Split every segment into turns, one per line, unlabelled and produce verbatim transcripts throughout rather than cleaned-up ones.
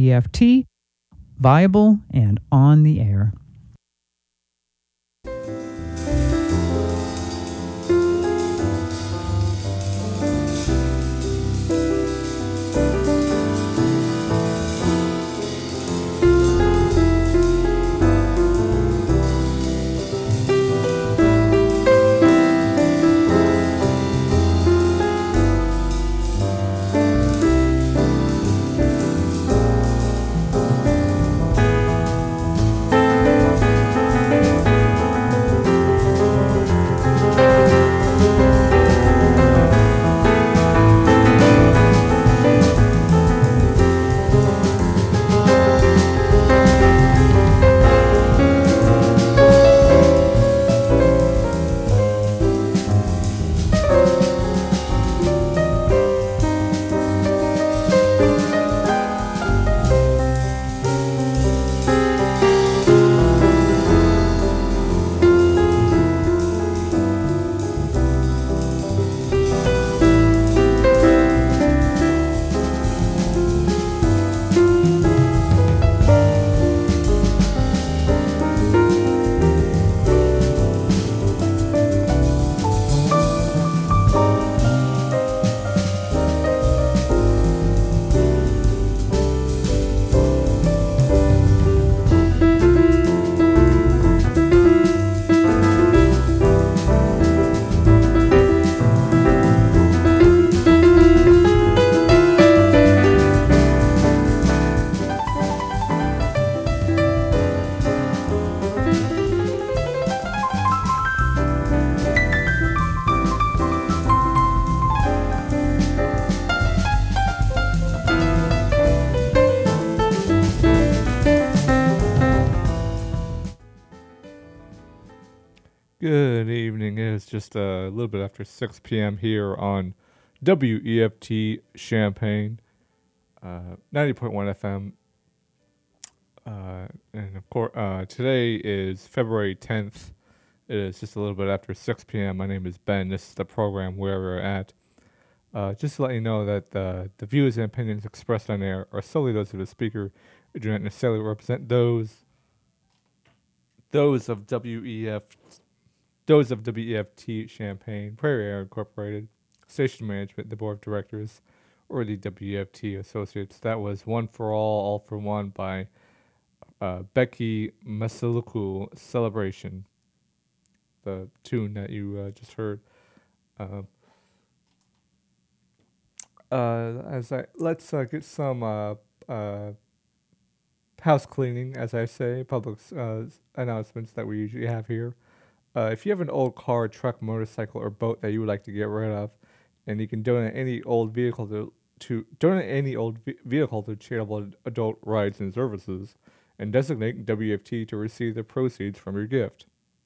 E F T, viable and on the air.
Good evening. It is just a little bit after six p.m. here on W E F T Champaign, uh, ninety point one F M. Uh, and of course, uh, today is February tenth. It is just a little bit after six p.m. My name is Ben. This is the program where we're at. Uh, just to let you know that the, the views and opinions expressed on air are solely those of the speaker. It do not necessarily represent those those of W E F Those of W E F T Champaign, Prairie Air Incorporated, Station Management, the Board of Directors, or the W E F T Associates. That was One for All, All for One by uh, Becky Masuluku Celebration, the tune that you uh, just heard. Uh, uh, as I let's uh, get some uh, uh, house cleaning, as I say, public uh, announcements that we usually have here. Uh, if you have an old car, truck, motorcycle, or boat that you would like to get rid of, and you can donate any old vehicle to, to donate any old ve- vehicle to charitable adult rides and services, and designate W F T to receive the proceeds from your gift.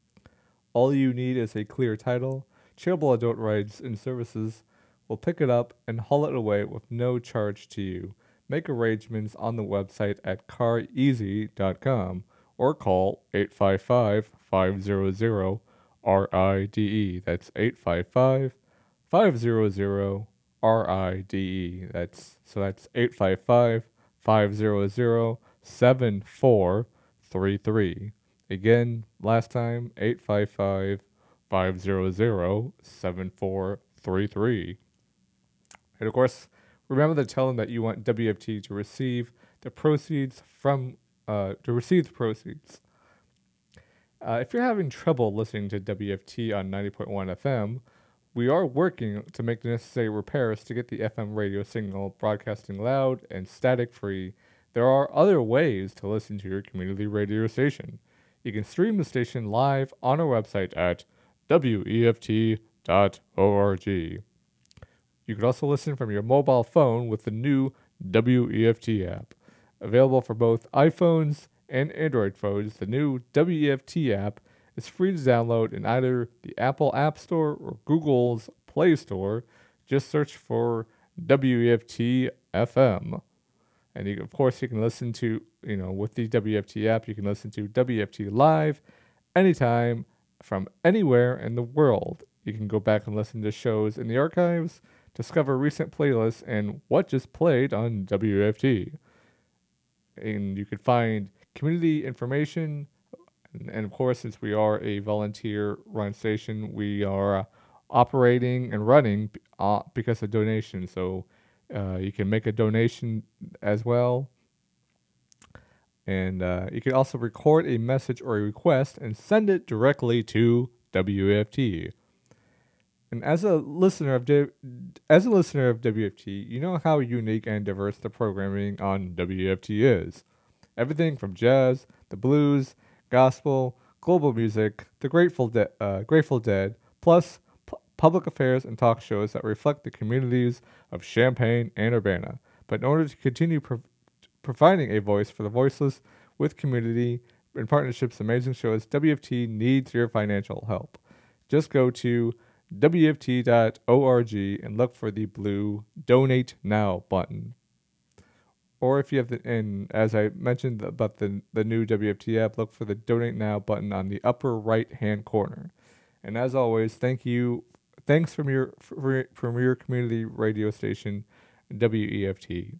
All you need is a clear title. Charitable adult rides and services will pick it up and haul it away with no charge to you. Make arrangements on the website at car easy dot com or call eight five five, five hundred, R I D E. That's eight five five, five hundred, R I D E. That's so that's eight five five, five hundred, seven four three three. Again, last time, eight five five, five hundred, seven four three three. And of course, remember to tell them that you want W F T to receive the proceeds from, uh, to receive the proceeds. Uh, if you're having trouble listening to W F T on ninety point one F M, we are working to make the necessary repairs to get the F M radio signal broadcasting loud and static free. There are other ways to listen to your community radio station. You can stream the station live on our website at W E F T dot org. You can also listen from your mobile phone with the new W E F T app. Available for both iPhones and Android phones, the new W E F T app is free to download in either the Apple App Store or Google's Play Store. Just search for W E F T F M. And you, of course, you can listen to, you know, with the W F T app, you can listen to W F T live anytime from anywhere in the world. You can go back and listen to shows in the archives, discover recent playlists, and what just played on W F T. and you can find community information. And, and of course, since we are a volunteer-run station, we are uh, operating and running uh, because of donations. So uh, you can make a donation as well. And uh, you can also record a message or a request and send it directly to W F T. And as a listener of D- as a listener of W F T, you know how unique and diverse the programming on W F T is. Everything from jazz, the blues, gospel, global music, the Grateful, De- uh, Grateful Dead, plus pu- public affairs and talk shows that reflect the communities of Champaign and Urbana. But in order to continue pro- providing a voice for the voiceless with community and partnerships, amazing shows, W F T needs your financial help. Just go to W F T dot org and look for the blue Donate Now button. Or if you have the, and as I mentioned about the, the new W F T app, look for the Donate Now button on the upper right hand corner. And as always, thank you, thanks from your from your community radio station, W E F T.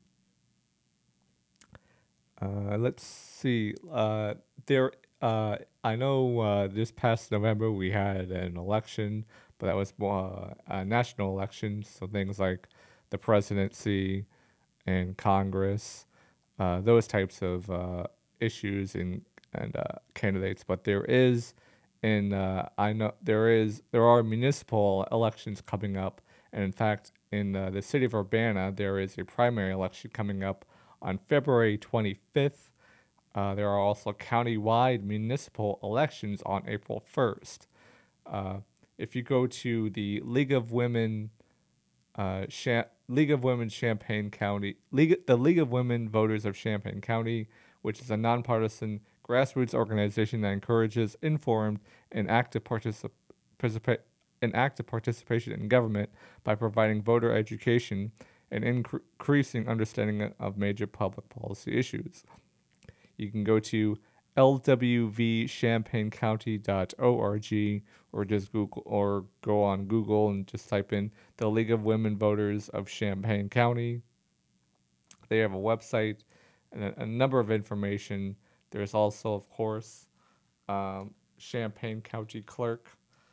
Uh, let's see. Uh, there, uh, I know uh, this past November we had an election, but that was more uh, a national election. So things like the presidency and Congress, uh, those types of uh, issues and and uh, candidates. But there is, in uh, I know there is there are municipal elections coming up, and in fact, in uh, the city of Urbana, there is a primary election coming up on February twenty-fifth. Uh, there are also county-wide municipal elections on April first. Uh, if you go to the League of Women uh, Cha- League of Women Champaign County, League, the League of Women Voters of Champaign County, which is a nonpartisan grassroots organization that encourages informed and active particip- participa- and active participation in government by providing voter education and incre- increasing understanding of major public policy issues. You can go to l w v champaign county dot org or just Google or go on Google and just type in the League of Women Voters of Champaign County. They have a website and a, a number of information. There's also, of course, um, Champaign County Clerk.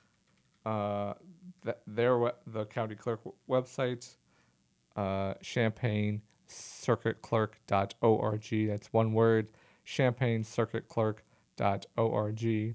Uh, th- their we- the county clerk w- website, uh, champaign circuit clerk dot org. That's one word, champaign circuit clerk dot org.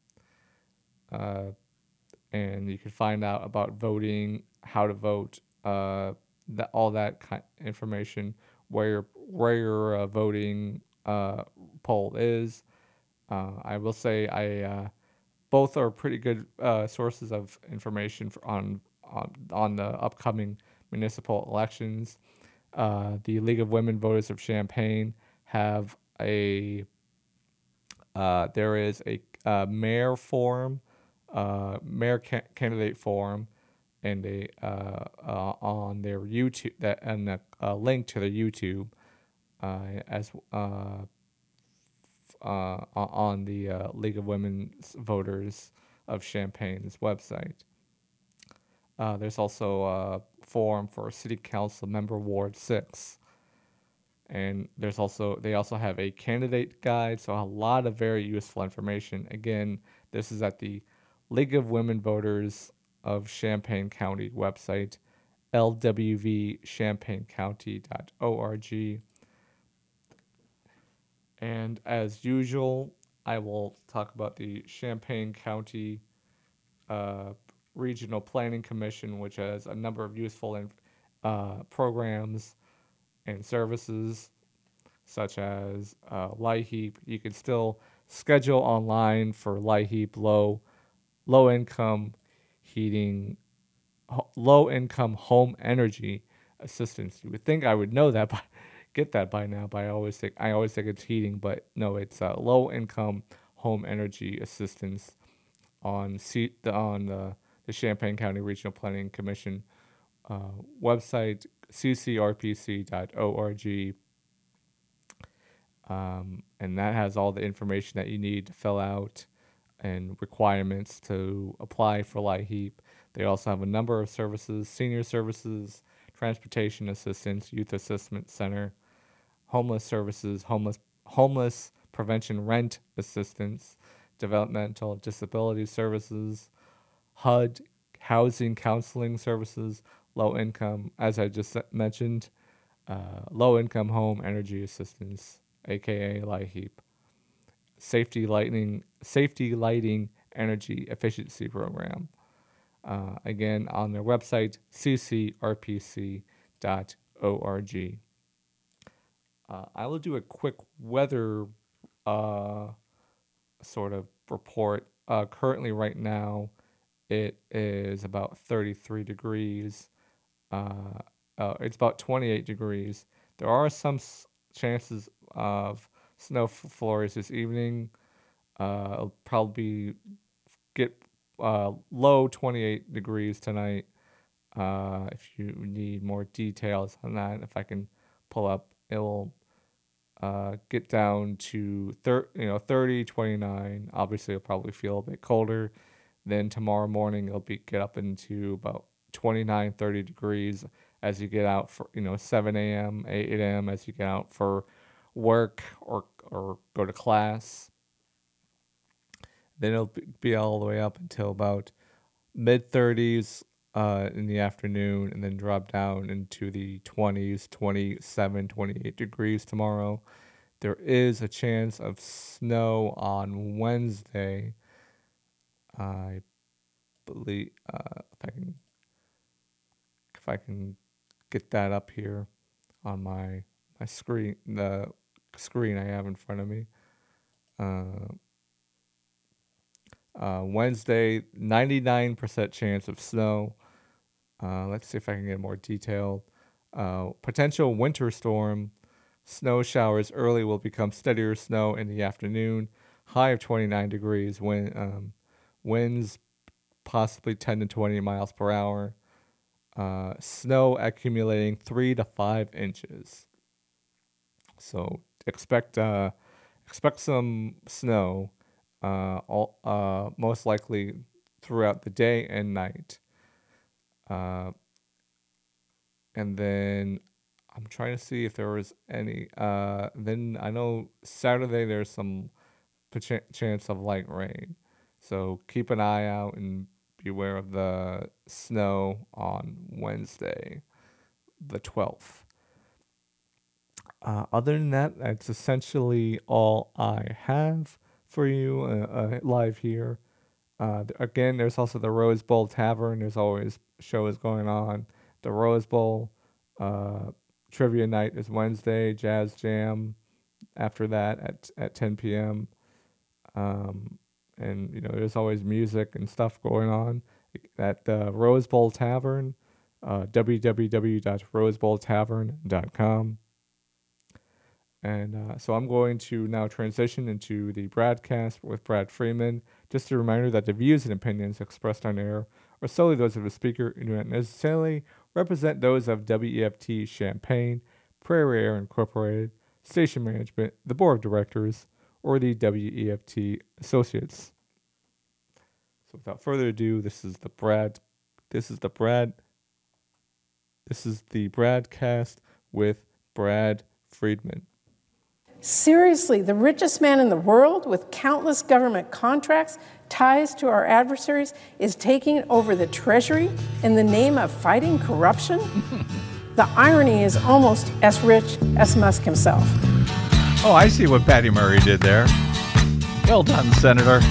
Uh, and you can find out about voting, how to vote, uh, that all that kind of information, where your where your uh, voting uh, poll is. Uh, I will say I uh, both are pretty good uh, sources of information for on on on the upcoming municipal elections. Uh, the League of Women Voters of Champaign have a uh, there is a uh, mayor forum, uh, mayor ca- candidate forum, and a uh, uh, on their YouTube that and a, a link to their YouTube uh, as uh, uh, on the uh, League of Women Voters of Champaign's website. Uh, there's also a forum for City Council Member Ward Six, and there's also they also have a candidate guide, so a lot of very useful information. Again, this is at the League of Women Voters of Champaign County website, l w v champaign county dot org. And as usual, I will talk about the Champaign County uh, Regional Planning Commission, which has a number of useful in, uh, programs and services, such as uh, LIHEAP. You can still schedule online for LIHEAP, low low income heating, ho- low income home energy assistance. You would think I would know that, but get that by now. But I always think I always think it's heating, but no, it's uh, low income home energy assistance on C- the, on the, the Champaign County Regional Planning Commission uh, website, c c r p c dot org. Um, and that has all the information that you need to fill out and requirements to apply for LIHEAP. They also have a number of services: senior services, transportation assistance, youth assessment center, homeless services, homeless homeless prevention rent assistance, developmental disability services, H U D, housing counseling services, low income, as I just mentioned, uh, low income home energy assistance, aka LIHEAP, safety lighting, safety lighting energy efficiency program. Uh, again, on their website, c c r p c dot org. Uh, I will do a quick weather uh, sort of report. Uh, currently, right now, it is about thirty-three degrees. Uh, uh, it's about twenty-eight degrees. There are some s- chances of snow f- flurries this evening. Uh, it'll probably get uh, low twenty-eight degrees tonight. Uh, if you need more details on that, if I can pull up, it will uh, get down to thir- you know thirty, twenty-nine. Obviously, it'll probably feel a bit colder. Then tomorrow morning, it'll be get up into about twenty-nine, thirty degrees as you get out for you know seven a.m., eight a.m. as you get out for work or or go to class. Then it'll be all the way up until about mid thirties uh, in the afternoon, and then drop down into the twenties, twenty-seven, twenty-eight degrees tomorrow. There is a chance of snow on Wednesday. I believe uh, if I can if I can get that up here on my my screen, the screen I have in front of me. Uh, Uh, Wednesday, ninety-nine percent chance of snow. Uh, let's see if I can get more detailed. Uh, potential winter storm. Snow showers early will become steadier snow in the afternoon. High of twenty-nine degrees. Wind, um, winds possibly ten to twenty miles per hour. Uh, snow accumulating three to five inches. So expect uh, expect some snow. Uh, all, uh, most likely throughout the day and night. Uh, and then I'm trying to see if there was any. Uh, then I know Saturday there's some ch- chance of light rain. So keep an eye out and beware of the snow on Wednesday, the twelfth. Uh, other than that, that's essentially all I have for you uh, uh, live here. Uh, th- again, there's also the Rose Bowl Tavern. There's always shows going on. The Rose Bowl uh, trivia night is Wednesday. Jazz Jam after that at at ten p.m. Um, and you know, there's always music and stuff going on at the Rose Bowl Tavern. Uh, w w w dot rose bowl tavern dot com. And uh, so I'm going to now transition into the broadcast with Brad Freeman. Just a reminder that the views and opinions expressed on air are solely those of the speaker and do not necessarily represent those of W E F T Champaign, Prairie Air Incorporated, station management, the board of directors, or the W E F T associates. So without further ado, this is the Brad. This is the Brad. This is the broadcast with Brad Friedman.
Seriously, the richest man in the world with countless government contracts, ties to our adversaries, is taking over the Treasury in the name of fighting corruption? The irony is almost as rich as Musk himself.
Oh, I see what Patty Murray did there. Well done, Senator.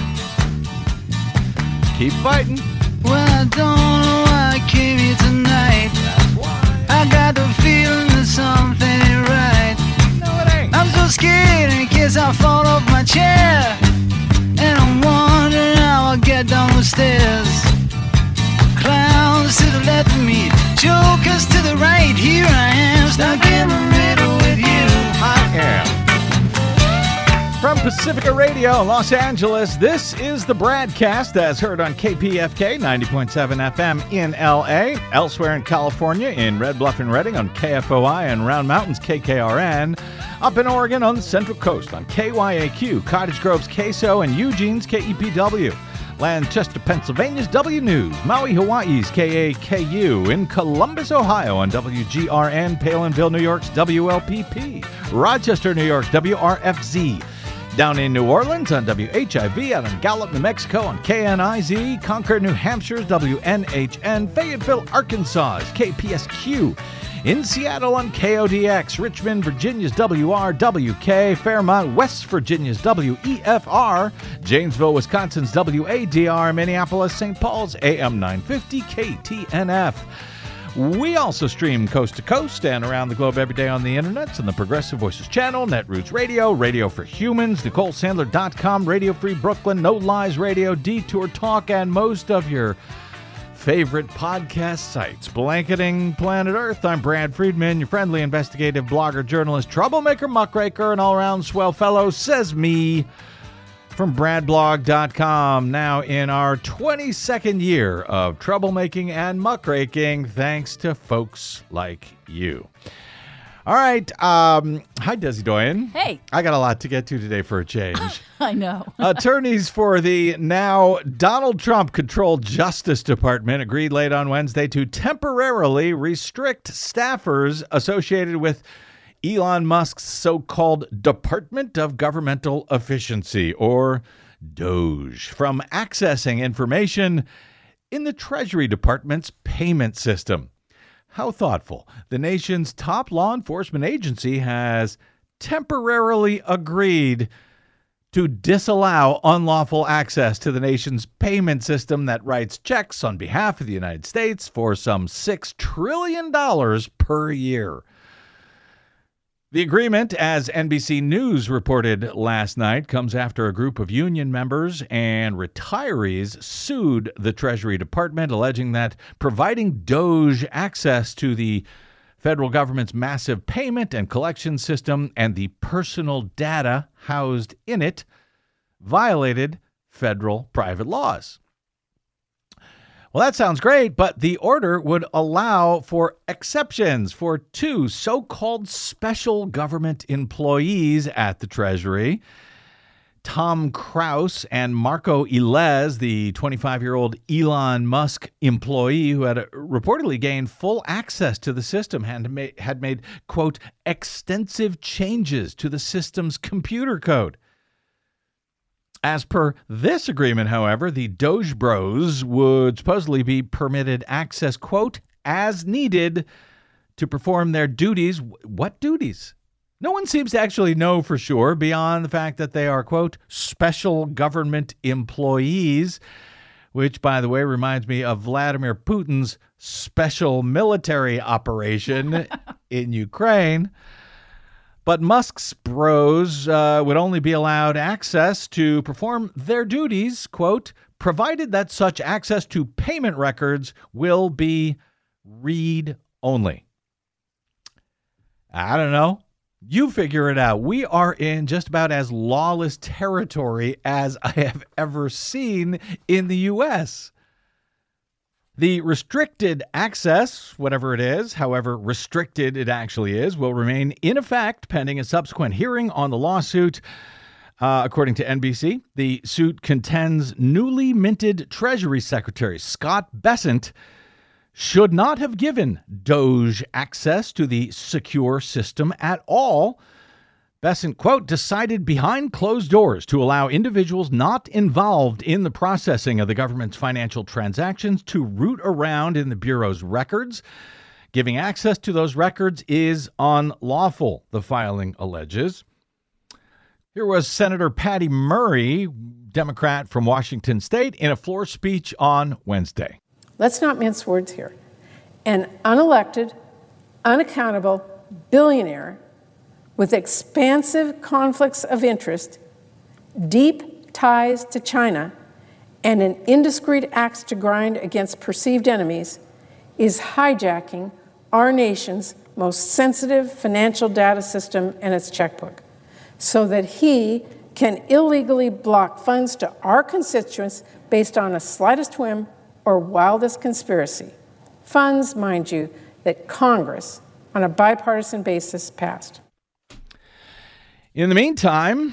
Keep fighting.
Well, I don't know why I came here tonight. I got the feeling that something ain't right. I'm so scared in case I fall off my chair, and I'm wondering how I'll get down the stairs. Clowns to the left of me, jokers to the right. Here I am, stuck in the middle with you.
I am. From Pacifica Radio, Los Angeles, this is the broadcast as heard on K P F K ninety point seven F M in L A, elsewhere in California in Red Bluff and Redding on K F O I and Round Mountains K K R N, up in Oregon on the Central Coast on K Y A Q, Cottage Grove's K S O, and Eugene's K E P W. Lancaster, Pennsylvania's W News, Maui, Hawaii's K A K U, in Columbus, Ohio on W G R N, Palinville, New York's W L P P, Rochester, New York's W R F Z, down in New Orleans on W H I V, out in Gallup, New Mexico on K N I Z, Concord, New Hampshire's W N H N, Fayetteville, Arkansas's K P S Q, in Seattle on K O D X, Richmond, Virginia's W R W K, Fairmont, West Virginia's W E F R, Janesville, Wisconsin's W A D R, Minneapolis, Saint Paul's A M nine fifty K T N F. We also stream coast to coast and around the globe every day on the internet on the Progressive Voices channel, Netroots Radio, Radio for Humans, Nicole Sandler dot com, Radio Free Brooklyn, No Lies Radio, Detour Talk, and most of your favorite podcast sites. Blanketing planet Earth, I'm Brad Friedman, your friendly investigative blogger, journalist, troublemaker, muckraker, and all-around swell fellow, says me, from brad blog dot com. Now in our twenty-second year of troublemaking and muckraking, thanks to folks like you. All right. Um, hi, Desi Doyen.
Hey.
I got a lot to get to today for a change.
I know.
Attorneys for the now Donald Trump-controlled Justice Department agreed late on Wednesday to temporarily restrict staffers associated with Elon Musk's so-called Department of Governmental Efficiency, or DOGE, from accessing information in the Treasury Department's payment system. How thoughtful. The nation's top law enforcement agency has temporarily agreed to disallow unlawful access to the nation's payment system that writes checks on behalf of the United States for some six trillion dollars per year. The agreement, as N B C News reported last night, comes after a group of union members and retirees sued the Treasury Department, alleging that providing DOGE access to the federal government's massive payment and collection system and the personal data housed in it violated federal private laws. Well, that sounds great, but the order would allow for exceptions for two so-called special government employees at the Treasury, Tom Krause and Marco Ilez, the twenty-five-year-old Elon Musk employee who had reportedly gained full access to the system and had made, quote, extensive changes to the system's computer code. As per this agreement, however, the Doge Bros would supposedly be permitted access, quote, as needed to perform their duties. What duties? No one seems to actually know for sure beyond the fact that they are, quote, special government employees, which, by the way, reminds me of Vladimir Putin's special military operation in Ukraine. But Musk's bros uh, would only be allowed access to perform their duties, quote, provided that such access to payment records will be read-only. I don't know. You figure it out. We are in just about as lawless territory as I have ever seen in the U S The restricted access, whatever it is, however restricted it actually is, will remain in effect pending a subsequent hearing on the lawsuit. Uh, according to N B C, the suit contends newly minted Treasury Secretary Scott Bessent should not have given DOGE access to the secure system at all. Bessent, quote, decided behind closed doors to allow individuals not involved in the processing of the government's financial transactions to root around in the Bureau's records. Giving access to those records is unlawful, the filing alleges. Here was Senator Patty Murray, Democrat from Washington State, in a floor speech on Wednesday.
Let's not mince words here. An unelected, unaccountable billionaire with expansive conflicts of interest, deep ties to China, and an indiscreet axe to grind against perceived enemies, is hijacking our nation's most sensitive financial data system and its checkbook, so that he can illegally block funds to our constituents based on a slightest whim or wildest conspiracy. Funds, mind you, that Congress, on a bipartisan basis, passed.
In the meantime,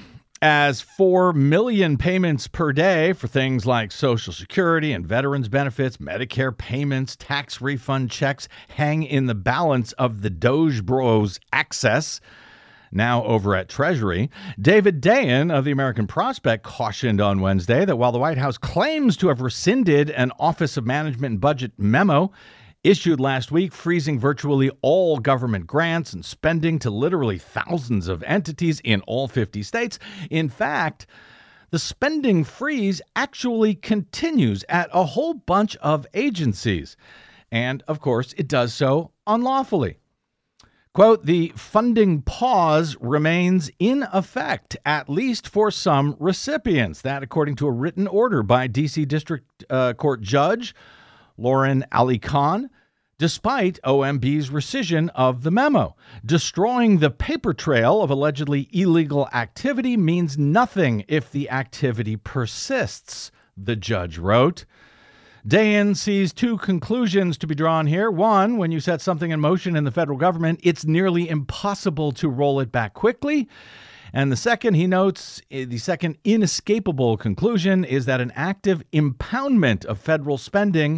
as four million payments per day for things like Social Security and veterans benefits, Medicare payments, tax refund checks hang in the balance of the Doge Bros access. Now over at Treasury, David Dayen of the American Prospect cautioned on Wednesday that while the White House claims to have rescinded an Office of Management and Budget memo issued last week freezing virtually all government grants and spending to literally thousands of entities in all fifty states, in fact, the spending freeze actually continues at a whole bunch of agencies. And, of course, it does so unlawfully. Quote, the funding pause remains in effect, at least for some recipients. That, according to a written order by D C District uh, Court Judge Lauren Ali Khan, despite O M B's rescission of the memo. Destroying the paper trail of allegedly illegal activity means nothing if the activity persists, the judge wrote. Dayen sees two conclusions to be drawn here. One, when you set something in motion in the federal government, it's nearly impossible to roll it back quickly. And the second, he notes, the second inescapable conclusion is that an active impoundment of federal spending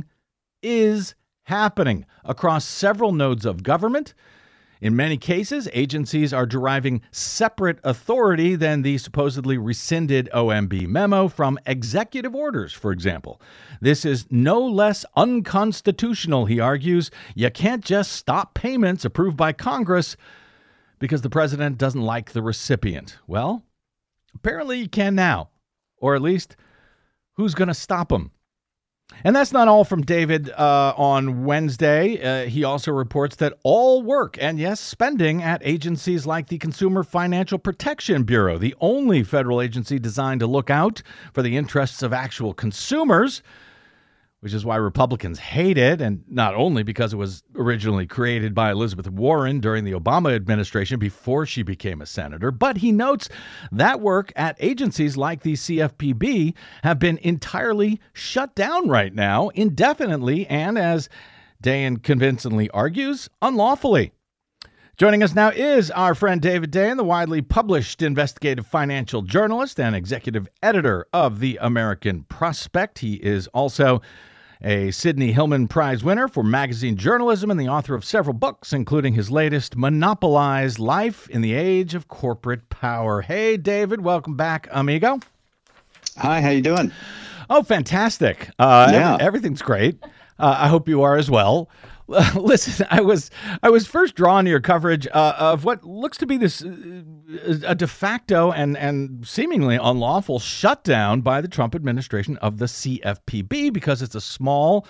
is happening across several nodes of government. In many cases, agencies are deriving separate authority than the supposedly rescinded O M B memo from executive orders, for example. This is no less unconstitutional, he argues. You can't just stop payments approved by Congress because the president doesn't like the recipient. Well, apparently you can now, or at least who's going to stop them? And that's not all from David uh, on Wednesday. Uh, he also reports that all work and, yes, spending at agencies like the Consumer Financial Protection Bureau, the only federal agency designed to look out for the interests of actual consumers, which is why Republicans hate it, and not only because it was originally created by Elizabeth Warren during the Obama administration before she became a senator, but he notes that work at agencies like the C F P B have been entirely shut down right now, indefinitely, and as Dayen convincingly argues, unlawfully. Joining us now is our friend David Dayen, the widely published investigative financial journalist and executive editor of the American Prospect. He is also a Sidney Hillman Prize winner for magazine journalism and the author of several books, including his latest, Monopolize Life in the Age of Corporate Power. Hey, David, welcome back, amigo.
Hi, how you doing?
Oh, fantastic. Uh,
yeah.
ev- everything's great. Uh, I hope you are as well. Listen, I was I was first drawn to your coverage uh, of what looks to be this uh, a de facto and, and seemingly unlawful shutdown by the Trump administration of the C F P B because it's a small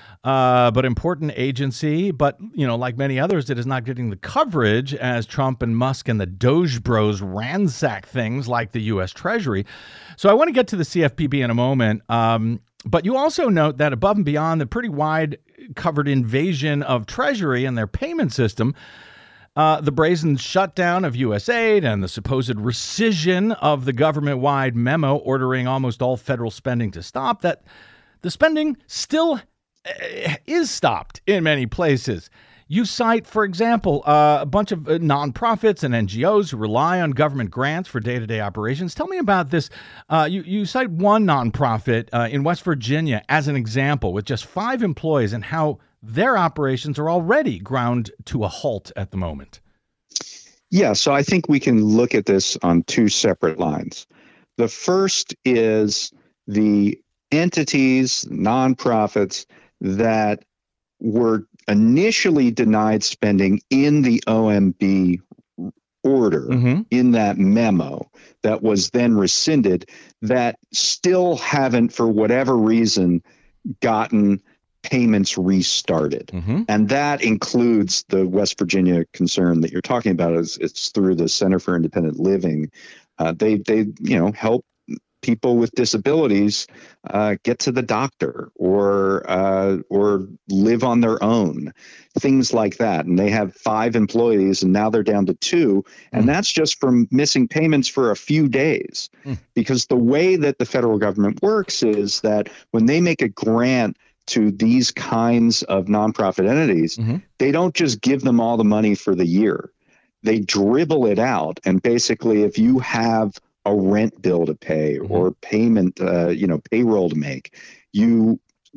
uh, but important agency. But, you know, like many others, it is not getting the coverage as Trump and Musk and the Doge Bros ransack things like the U S Treasury. So I want to get to the C F P B in a moment. Um, but you also note that above and beyond the pretty wide covered invasion of Treasury and their payment system, uh, the brazen shutdown of U S aid and the supposed rescission of the government-wide memo ordering almost all federal spending to stop, that the spending still uh, is stopped in many places. You cite, for example, uh, a bunch of uh, nonprofits and N G Os who rely on government grants for day-to-day operations. Tell me about this. Uh, you, you cite one nonprofit uh, in West Virginia as an example with just five employees and how their operations are already ground to a halt at the moment.
Yeah, so I think we can look at this on two separate lines. The first is the entities, nonprofits that were initially denied spending in the O M B order, mm-hmm. in that memo that was then rescinded, that still haven't, for whatever reason, gotten payments restarted. Mm-hmm. And that includes the West Virginia concern that you're talking about. Is it's through the Center for Independent Living. Uh, they, they, you know, help people with disabilities uh, get to the doctor or uh, or live on their own, things like that. And they have five employees, and now they're down to two. And mm. that's just from missing payments for a few days. Mm. Because the way that the federal government works is that when they make a grant to these kinds of nonprofit entities, mm-hmm. they don't just give them all the money for the year. They dribble it out. And basically, if you have a rent bill to pay mm-hmm. or payment, uh, you know, payroll to make. You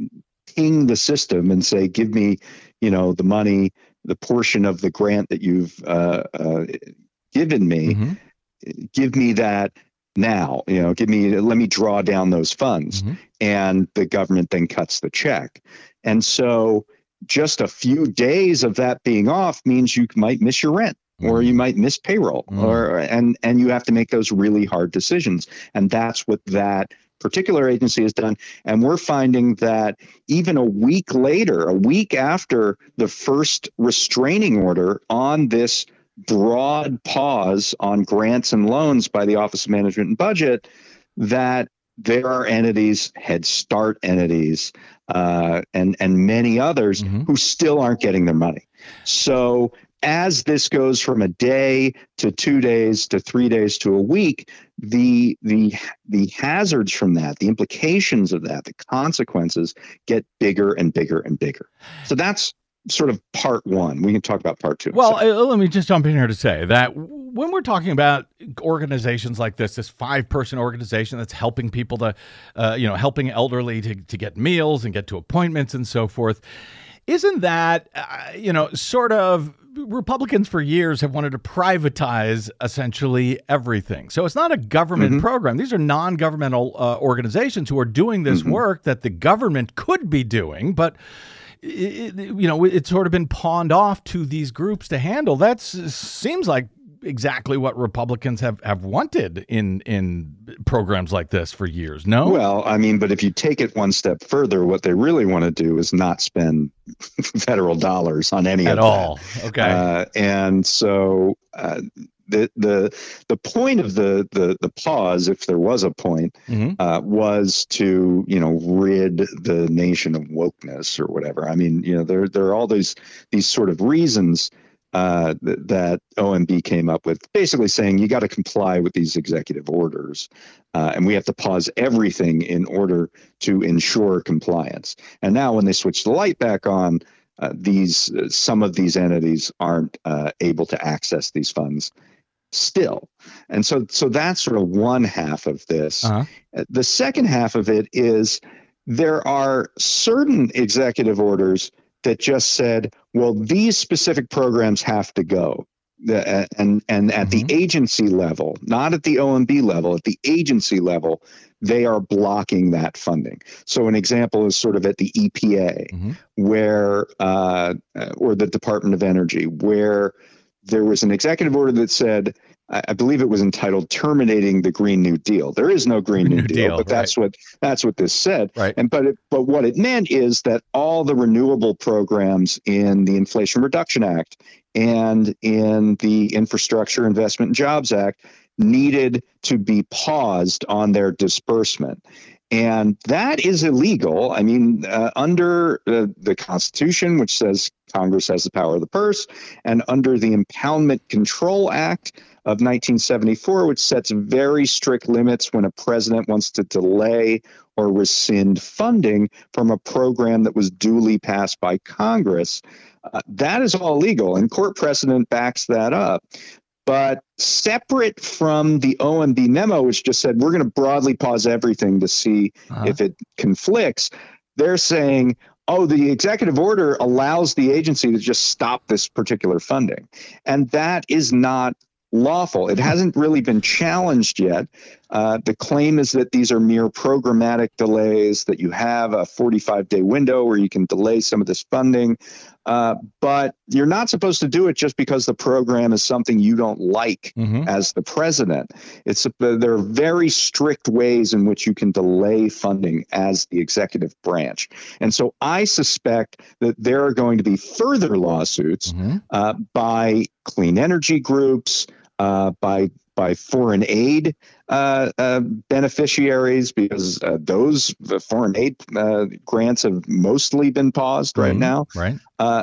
ping the system and say, give me, you know, the money, the portion of the grant that you've uh, uh, given me, mm-hmm. give me that now, you know, give me, let me draw down those funds. Mm-hmm. And the government then cuts the check. And so just a few days of that being off means you might miss your rent. Mm. Or you might miss payroll, mm. or and and you have to make those really hard decisions, and that's what that particular agency has done. And we're finding that even a week later, a week after the first restraining order on this broad pause on grants and loans by the Office of Management and Budget, that there are entities, Head Start entities, uh, and and many others mm-hmm. who still aren't getting their money. So as this goes from a day to two days to three days to a week, the the the hazards from that, the implications of that, the consequences get bigger and bigger and bigger. So that's sort of part one. We can talk about part two.
Well, so, uh, let me just jump in here to say that when we're talking about organizations like this, this five-person organization that's helping people to, uh, you know, helping elderly to, to get meals and get to appointments and so forth, isn't that, uh, you know, sort of Republicans for years have wanted to privatize essentially everything. So it's not a government mm-hmm. program. These are non-governmental uh, organizations who are doing this mm-hmm. work that the government could be doing, but it, you know, it's sort of been pawned off to these groups to handle. That seems like exactly what Republicans have, have wanted in in programs like this for years. No?
Well, I mean, but if you take it one step further, what they really want to do is not spend federal dollars on any
at
of
all.
That.
Okay.
Uh, and so uh, the the the point of the the the pause, if there was a point, mm-hmm. uh, was to, you know, rid the nation of wokeness or whatever. I mean, you know, there there are all these these sort of reasons Uh, th- that O M B came up with, basically saying you got to comply with these executive orders, uh, and we have to pause everything in order to ensure compliance. And now, when they switch the light back on, uh, these uh, some of these entities aren't uh, able to access these funds still, and so so that's sort of one half of this. Uh-huh. The second half of it is there are certain executive orders that just said, well, these specific programs have to go. The, and and at mm-hmm. the agency level, not at the O M B level, at the agency level, they are blocking that funding. So an example is sort of at the E P A, mm-hmm. where, uh, or the Department of Energy, where there was an executive order that said, I believe it was entitled "Terminating the Green New Deal." There is no Green New, New Deal, Deal, but that's right. what that's what this said.
Right.
And but it, but what it meant is that all the renewable programs in the Inflation Reduction Act and in the Infrastructure Investment and Jobs Act needed to be paused on their disbursement. And that is illegal. I mean, uh, under uh, the Constitution, which says Congress has the power of the purse, and under the Impoundment Control Act of nineteen seventy-four, which sets very strict limits when a president wants to delay or rescind funding from a program that was duly passed by Congress. Uh, that is all legal, and court precedent backs that up. But separate from the O M B memo, which just said we're going to broadly pause everything to see uh-huh. if it conflicts, they're saying, oh, the executive order allows the agency to just stop this particular funding. And that is not lawful. It hasn't really been challenged yet. Uh, the claim is that these are mere programmatic delays, that you have a forty-five day window where you can delay some of this funding. Uh, but you're not supposed to do it just because the program is something you don't like mm-hmm. as the president. It's a, there are very strict ways in which you can delay funding as the executive branch. And so I suspect that there are going to be further lawsuits mm-hmm. uh, by clean energy groups, uh, by by foreign aid uh, uh, beneficiaries, because uh, those foreign aid uh, grants have mostly been paused right mm-hmm. now.
Right.
Uh,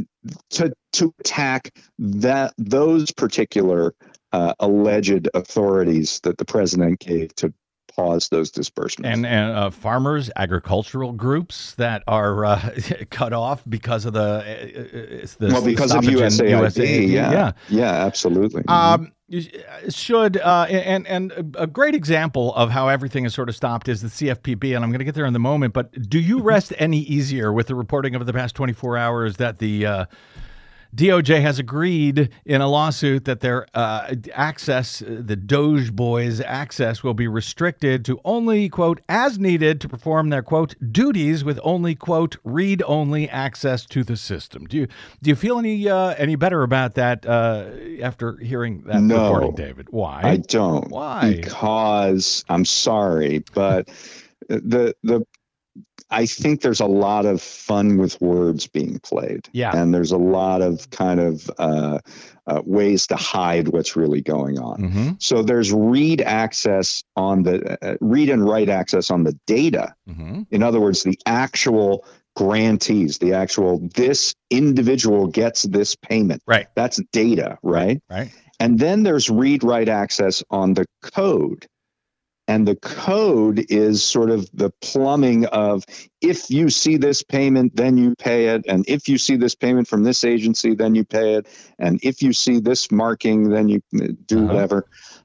to to attack that those particular uh, alleged authorities that the president gave to pause those disbursements.
And, and uh, farmers, agricultural groups that are uh, cut off because of the, uh, the
well, because of U S A I D. U S A I D, yeah, yeah, yeah, absolutely.
Um, should uh, and and a great example of how everything is sort of stopped is the C F P B, and I'm going to get there in the moment. But do you rest any easier with the reporting of the past twenty-four hours that the uh, D O J has agreed in a lawsuit that their uh, access, the Doge boys' access, will be restricted to only, quote, as needed to perform their, quote, duties with only, quote, read-only access to the system? Do you do you feel any uh, any better about that uh, after hearing that
no,
reporting, David? Why?
I don't.
Why?
Because I'm sorry, but the the I think there's a lot of fun with words being played.
Yeah.
And there's a lot of kind of uh, uh, ways to hide what's really going on.
Mm-hmm.
So there's read access on the uh, read and write access on the data.
Mm-hmm.
In other words, the actual grantees, the actual this individual gets this payment.
Right.
That's data, right?
Right.
And then there's read write access on the code. And the code is sort of the plumbing of if you see this payment, then you pay it. And if you see this payment from this agency, then you pay it. And if you see this marking, then you do
Uh-huh.
whatever.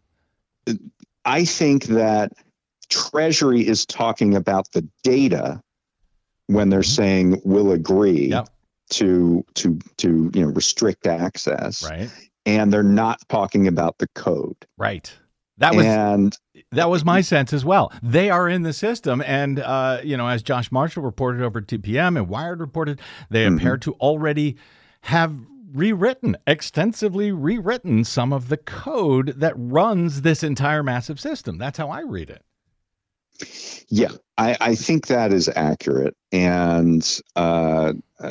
I think that Treasury is talking about the data when they're saying we'll agree
Yep.
to to to you know restrict access.
Right.
And they're not talking about the code.
Right. That was
and
that was my sense as well. They are in the system, and uh, you know, as Josh Marshall reported over at T P M and Wired reported, they
Mhm.
appear to already have rewritten, extensively rewritten some of the code that runs this entire massive system. That's how I read it.
Yeah, I, I think that is accurate, and uh, uh,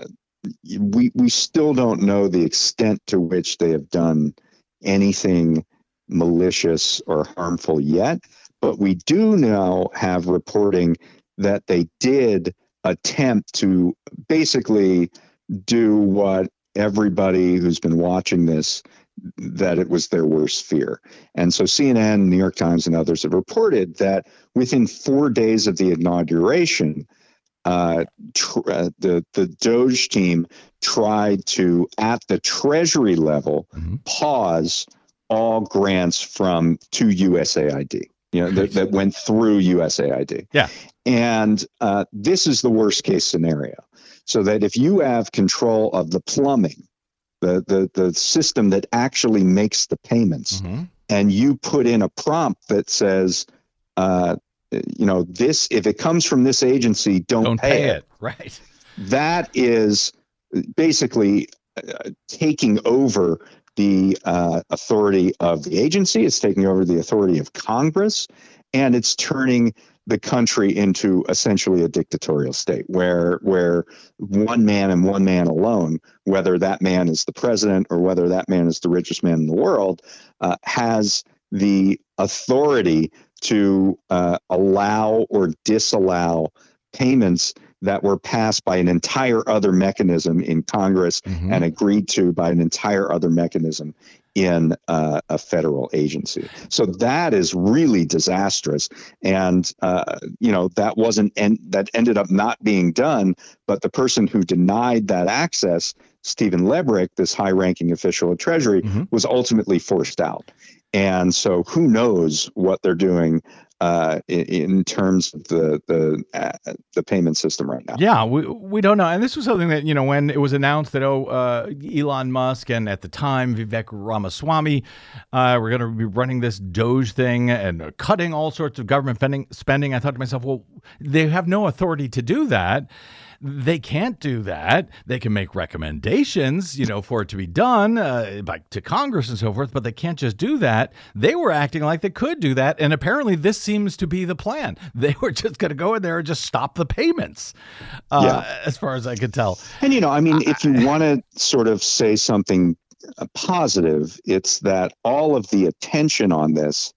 we we still don't know the extent to which they have done anything malicious or harmful yet, but we do now have reporting that they did attempt to basically do what everybody who's been watching this, that it was their worst fear. And so C N N, New York Times, and others have reported that within four days of the inauguration, uh, tr- uh, the, the Doge team tried to, at the Treasury level,
Mm-hmm.
pause all grants from to U S A I D, you know, that, that went through U S A I D.
Yeah.
And uh, this is the worst case scenario. So that if you have control of the plumbing, the, the, the system that actually makes the payments,
Mm-hmm.
and you put in a prompt that says, uh, you know, this, if it comes from this agency, don't,
Don't
pay,
pay
it.
it. Right.
That is basically uh, taking over the uh, authority of the agency. It's taking over the authority of Congress, and it's turning the country into essentially a dictatorial state where where one man and one man alone, whether that man is the president or whether that man is the richest man in the world, uh, has the authority to uh, allow or disallow payments that were passed by an entire other mechanism in Congress
Mm-hmm.
and agreed to by an entire other mechanism in uh, a federal agency. So that is really disastrous. And, uh, you know, that wasn't, and that ended up not being done. But the person who denied that access, Stephen Lebrick, this high ranking official at Treasury,
Mhm.
was ultimately forced out. And so who knows what they're doing uh, in, in terms of the the uh, the payment system right now.
Yeah, we we don't know. And this was something that, you know, when it was announced that, oh, uh, Elon Musk and at the time Vivek Ramaswamy uh, were going to be running this Doge thing and uh, cutting all sorts of government spending, spending, I thought to myself, well, they have no authority to do that. They can't do that. They can make recommendations, you know, for it to be done uh, by to Congress and so forth, but they can't just do that. They were acting like they could do that, and apparently this seems to be the plan. They were just going to go in there and just stop the payments, uh,
Yeah.
as far as I could tell.
And, you know, I mean, if you want to sort of say something uh, positive, it's that all of the attention on this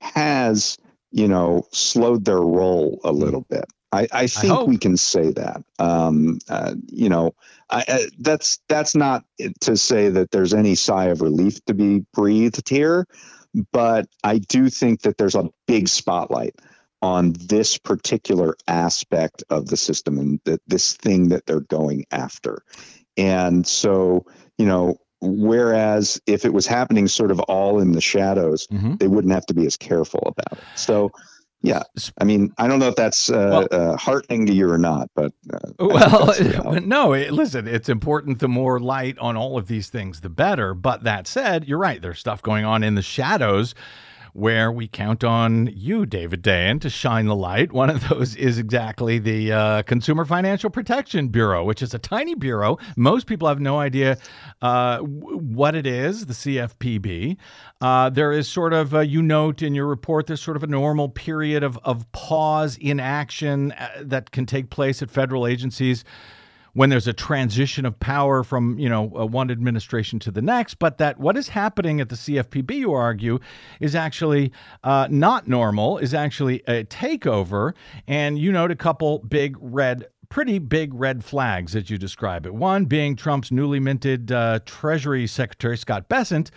has, you know, slowed their roll a little bit. I, I think
hope.
we can say that. Um, uh, you know, I, I, that's that's not to say that there's any sigh of relief to be breathed here, but I do think that there's a big spotlight on this particular aspect of the system and that this thing that they're going after. And so, you know, whereas if it was happening sort of all in the shadows,
Mm-hmm.
they wouldn't have to be as careful about it. So, yeah, I mean, I don't know if that's uh,
Well-
uh, heartening to you or not, but uh, I think
Well,
that's the reality.
no, it, listen, it's important. The more light on all of these things, the better. But that said, you're right. There's stuff going on in the shadows where we count on you, David Dayen, to shine the light. One of those is exactly the uh, Consumer Financial Protection Bureau, which is a tiny bureau. Most people have no idea uh, w- what it is, the C F P B. Uh, there is sort of, a, you note in your report, there's sort of a normal period of, of pause in action uh, that can take place at federal agencies when there's a transition of power from, you know, uh, one administration to the next, but that what is happening at the C F P B, you argue, is actually uh, not normal, is actually a takeover. And you note a couple big red, pretty big red flags as you describe it. One being Trump's newly minted uh, Treasury Secretary, Scott Bessent,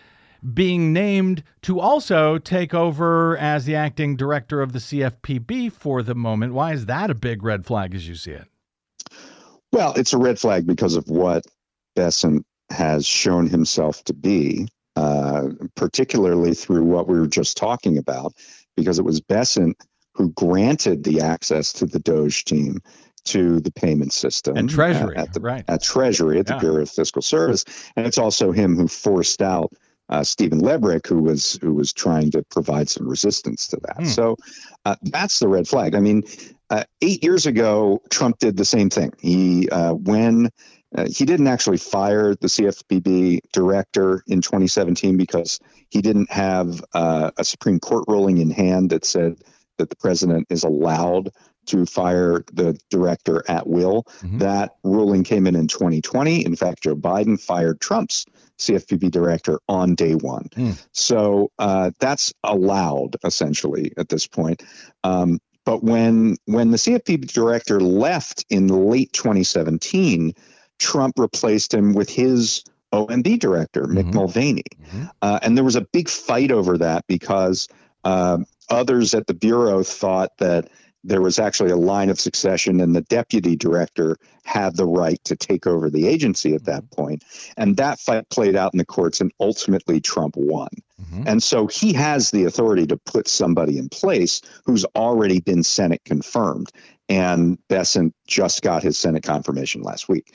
being named to also take over as the acting director of the C F P B for the moment. Why is that a big red flag as you see it?
Well, it's a red flag because of what Bessent has shown himself to be, uh, particularly through what we were just talking about, because it was Bessent who granted the access to the DOGE team to the payment system
And Treasury,
at, the,
right.
at Treasury, at the
Yeah.
Bureau of Fiscal Service. And it's also him who forced out uh, Stephen Lebrick, who was who was trying to provide some resistance to that.
Hmm.
So uh, that's the red flag. I mean, uh, eight years ago, Trump did the same thing. He uh, when uh, he didn't actually fire the C F P B director in twenty seventeen because he didn't have uh, a Supreme Court ruling in hand that said that the president is allowed to fire the director at will.
Mhm.
That ruling came in in twenty twenty. In fact, Joe Biden fired Trump's C F P B director on day one.
Hmm.
So uh, that's allowed essentially at this point. Um, but when when the C F P B director left in late twenty seventeen, Trump replaced him with his O M B director, Mick
Mhm.
Mulvaney.
Mhm.
Uh, and there was a big fight over that because uh, others at the Bureau thought that there was actually a line of succession and the deputy director had the right to take over the agency at that point. And that fight played out in the courts and ultimately Trump won.
Mhm.
And so he has the authority to put somebody in place who's already been Senate confirmed. And Bessent just got his Senate confirmation last week.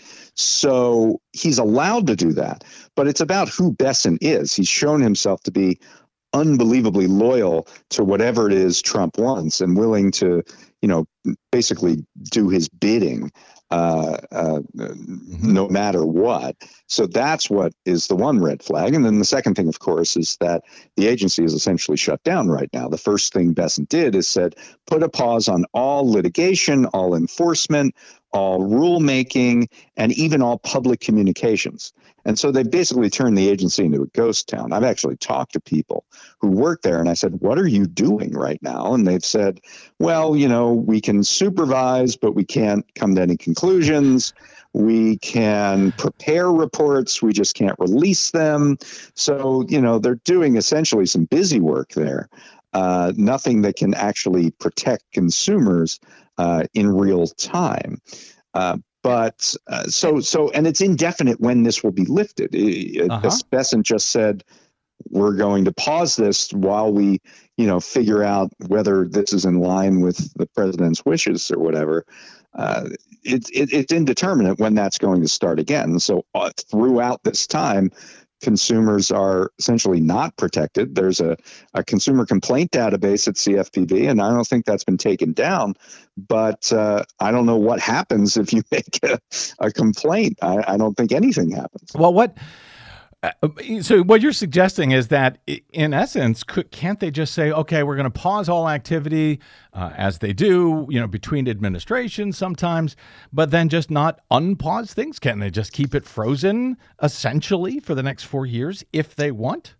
So he's allowed to do that. But it's about who Bessent is. He's shown himself to be unbelievably loyal to whatever it is Trump wants and willing to, you know, basically do his bidding uh, uh, no matter what. So that's what is the one red flag. And then the second thing, of course, is that the agency is essentially shut down right now. The first thing Bessent did is said, put a pause on all litigation, all enforcement, all rulemaking, and even all public communications. And so they basically turned the agency into a ghost town. I've actually talked to people who work there, and I said, what are you doing right now? And they've said, well, you know, we can supervise, but we can't come to any conclusions. We can prepare reports. We just can't release them. So, you know, they're doing essentially some busy work there. Uh, nothing that can actually protect consumers uh, in real time. Uh, but uh, so, so, and it's indefinite when this will be lifted. Uh,
Uh-huh.
Bessent just said, we're going to pause this while we, you know, figure out whether this is in line with the president's wishes or whatever. Uh, it, it, it's indeterminate when that's going to start again. So uh, throughout this time, consumers are essentially not protected. There's a, a consumer complaint database at C F P B, and I don't think that's been taken down. But uh, I don't know what happens if you make a, a complaint. I, I don't think anything happens.
Well, what? Uh, so what you're suggesting is that, i- in essence, could, can't they just say, okay, we're going to pause all activity, uh, as they do, you know, between administrations sometimes, but then just not unpause things? Can they just keep it frozen essentially for the next four years if they want?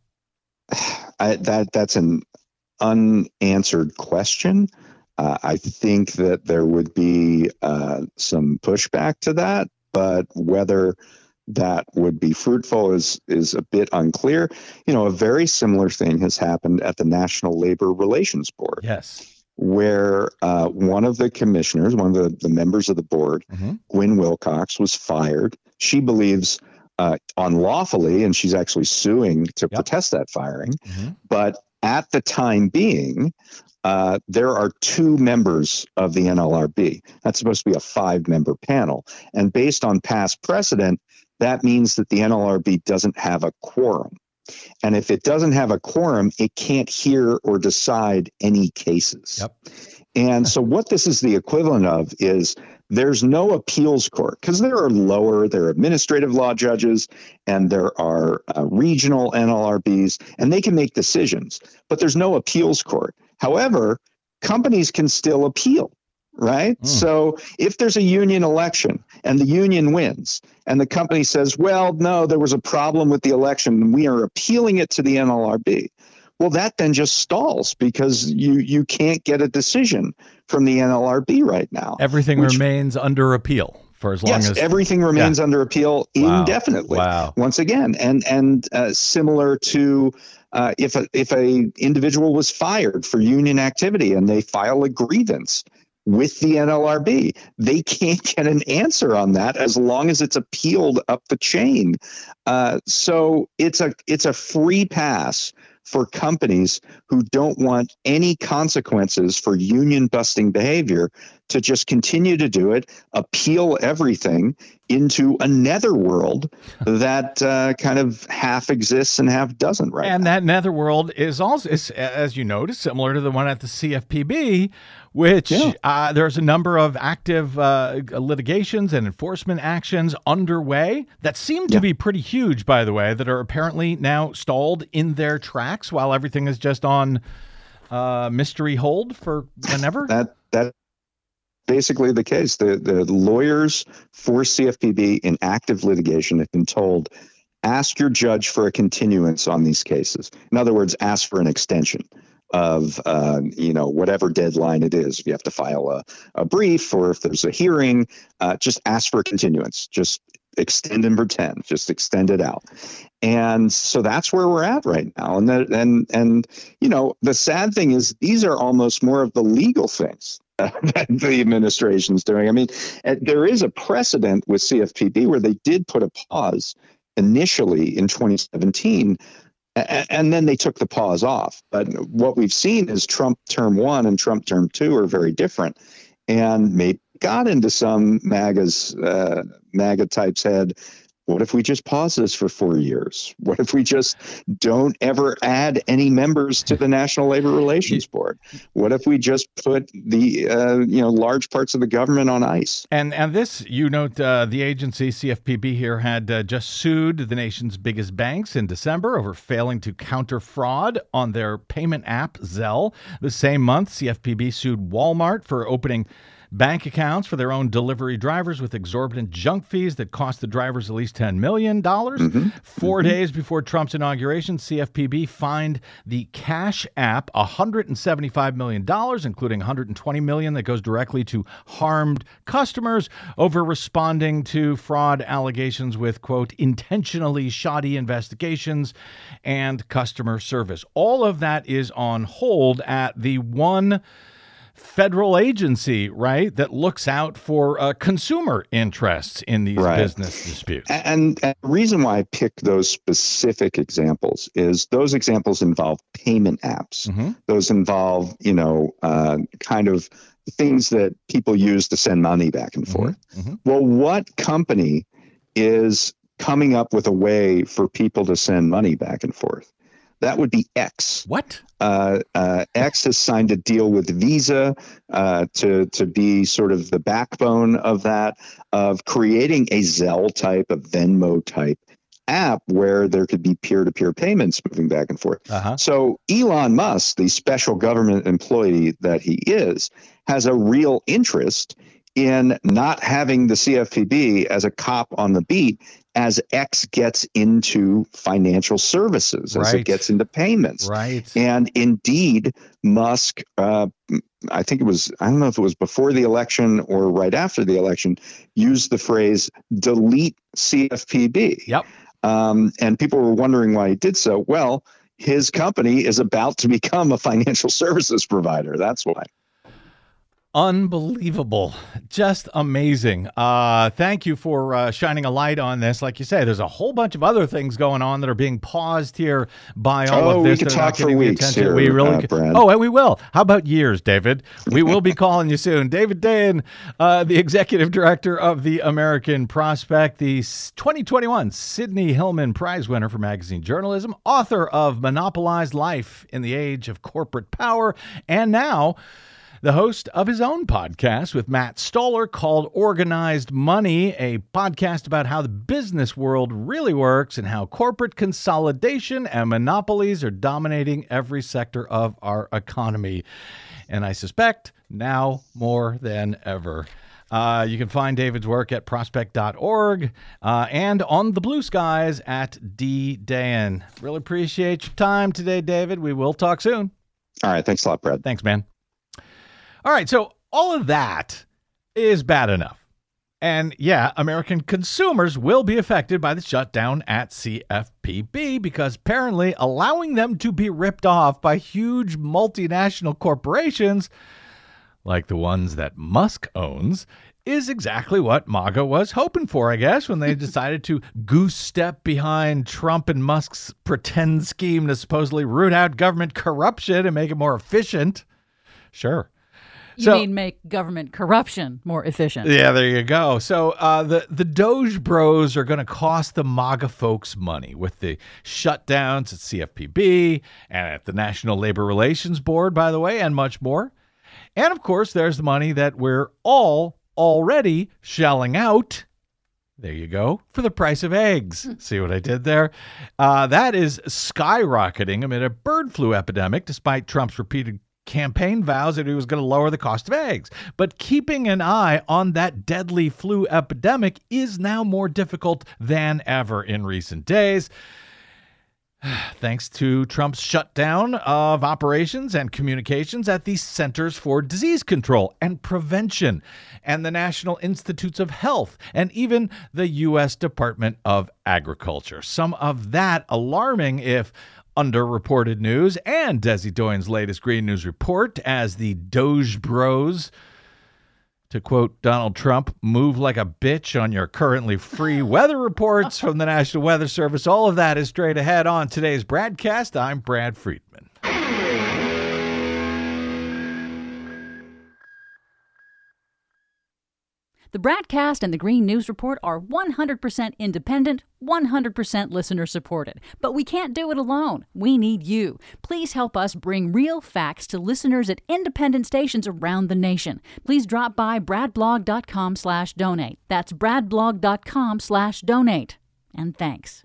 I, that that's an unanswered question. Uh, I think that there would be uh, some pushback to that, but whether that would be fruitful is is a bit unclear. You know, a very similar thing has happened at the National Labor Relations Board,
Yes.
where uh, one of the commissioners, one of the, the members of the board,
Mhm.
Gwen Wilcox, was fired. She believes uh, unlawfully, and she's actually suing to
Yep.
protest that firing.
Mm-hmm.
But at the time being, uh, there are two members of the N L R B. That's supposed to be a five-member panel. And based on past precedent, that means that the N L R B doesn't have a quorum. And if it doesn't have a quorum, it can't hear or decide any cases.
Yep.
And so what this is the equivalent of is there's no appeals court, because there are lower, there are administrative law judges, and there are uh, regional N L R Bs, and they can make decisions, but there's no appeals court. However, companies can still appeal, right?
Mm.
So if there's a union election and the union wins, and the company says, well, no, there was a problem with the election, and we are appealing it to the N L R B. Well, that then just stalls because you you can't get a decision from the N L R B right now.
Everything
which,
remains under appeal for as long
yes,
as
everything remains
yeah.
under appeal
Wow.
indefinitely.
Wow.
Once again, and and uh, similar to uh, if a if a individual was fired for union activity and they file a grievance with the N L R B, they can't get an answer on that as long as it's appealed up the chain. Uh, so it's a it's a free pass for companies who don't want any consequences for union busting behavior to just continue to do it, appeal everything into a netherworld that uh, kind of half exists and half doesn't right
And
now.
that netherworld is also, is, as you noticed, similar to the one at the C F P B, which
Yeah.
uh, there's a number of active uh, litigations and enforcement actions underway that seem to
Yeah.
be pretty huge, by the way, that are apparently now stalled in their tracks while everything is just on uh, mystery hold for whenever.
That that basically the case. The the lawyers for C F P B in active litigation have been told, ask your judge for a continuance on these cases. In other words, ask for an extension of uh, you know whatever deadline it is. If you have to file a, a brief or if there's a hearing, uh, just ask for a continuance. Just extend and pretend. Just extend it out. And so that's where we're at right now. And that, and and you know the sad thing is these are almost more of the legal things that the administration's doing. I mean, there is a precedent with C F P B where they did put a pause initially in twenty seventeen, and then they took the pause off. But what we've seen is Trump term one and Trump term two are very different, and maybe got into some MAGA's uh, MAGA type's head. What if we just pause this for four years? What if we just don't ever add any members to the National Labor Relations Board? What if we just put the uh, you know large parts of the government on ice?
And and this, you note, uh, the agency, C F P B here, had uh, just sued the nation's biggest banks in December over failing to counter fraud on their payment app, Zelle. The same month, C F P B sued Walmart for opening bank accounts for their own delivery drivers with exorbitant junk fees that cost the drivers at least ten million dollars.
Mm-hmm.
Four
mm-hmm.
days before Trump's inauguration, C F P B fined the Cash App one hundred seventy-five million dollars, including one hundred twenty million dollars that goes directly to harmed customers over responding to fraud allegations with, quote, intentionally shoddy investigations and customer service. All of that is on hold at the one federal agency, right, that looks out for uh, consumer interests in these
Right.
business disputes.
And, and the reason why I pick those specific examples is those examples involve payment apps.
Mm-hmm.
Those involve, you know, uh, kind of things that people use to send money back and forth.
Mm-hmm.
Well, what company is coming up with a way for people to send money back and forth? That would be X.
What?
Uh, uh, X has signed a deal with Visa uh, to to be sort of the backbone of that, of creating a Zelle type, a Venmo type app where there could be peer-to-peer payments moving back and forth.
Uh-huh.
So Elon Musk, the special government employee that he is, has a real interest in not having the C F P B as a cop on the beat as X gets into financial services, as
Right.
it gets into payments.
Right.
And indeed, Musk, uh, I think it was, I don't know if it was before the election or right after the election, used the phrase delete C F P B.
Yep.
Um, and people were wondering why he did so. Well, his company is about to become a financial services provider. That's why.
Unbelievable. Just amazing. Uh, thank you for uh, shining a light on this. Like you say, there's a whole bunch of other things going on that are being paused here by all
oh,
of this.
We could
that are not
talk for
getting the
weeks
attention.
here,
we really
uh,
could.
Brad.
Oh, and we will. How about years, David? We will be calling you soon. David Dayen, uh, the executive director of the American Prospect, the twenty twenty-one Sidney Hillman Prize winner for magazine journalism, author of Monopolized Life in the Age of Corporate Power, and now the host of his own podcast with Matt Stoller called Organized Money, a podcast about how the business world really works and how corporate consolidation and monopolies are dominating every sector of our economy. And I suspect now more than ever. Uh, you can find David's work at prospect dot org uh, and on the blue skies at D Dayen. Really appreciate your time today, David. We will talk soon.
All right. Thanks a lot, Brad.
Thanks, man. All right, so all of that is bad enough. And yeah, American consumers will be affected by the shutdown at C F P B because apparently allowing them to be ripped off by huge multinational corporations like the ones that Musk owns is exactly what MAGA was hoping for, I guess, when they decided to goose step behind Trump and Musk's pretend scheme to supposedly root out government corruption and make it more efficient. Sure.
You
So-
mean make government corruption more efficient?
Yeah, there you go. So uh, the, the Doge Bros are going to cost the MAGA folks money with the shutdowns at C F P B and at the National Labor Relations Board, by the way, and much more. And, of course, there's the money that we're all already shelling out. There you go. For the price of eggs. See what I did there? Uh, that is skyrocketing amid a bird flu epidemic, despite Trump's repeated campaign vows that he was going to lower the cost of eggs. But keeping an eye on that deadly flu epidemic is now more difficult than ever in recent days, thanks to Trump's shutdown of operations and communications at the Centers for Disease Control and Prevention and the National Institutes of Health and even the U S Department of Agriculture. Some of that alarming if underreported news, and Desi Doyen's latest Green News report as the Doge Bros, to quote Donald Trump, move like a bitch on your currently free weather reports from the National Weather Service. All of that is straight ahead on today's broadcast. I'm Brad Friedman.
The Bradcast and the Green News Report are one hundred percent independent, one hundred percent listener supported. But we can't do it alone. We need you. Please help us bring real facts to listeners at independent stations around the nation. Please drop by bradblog.com slash donate. That's bradblog.com slash donate. And thanks.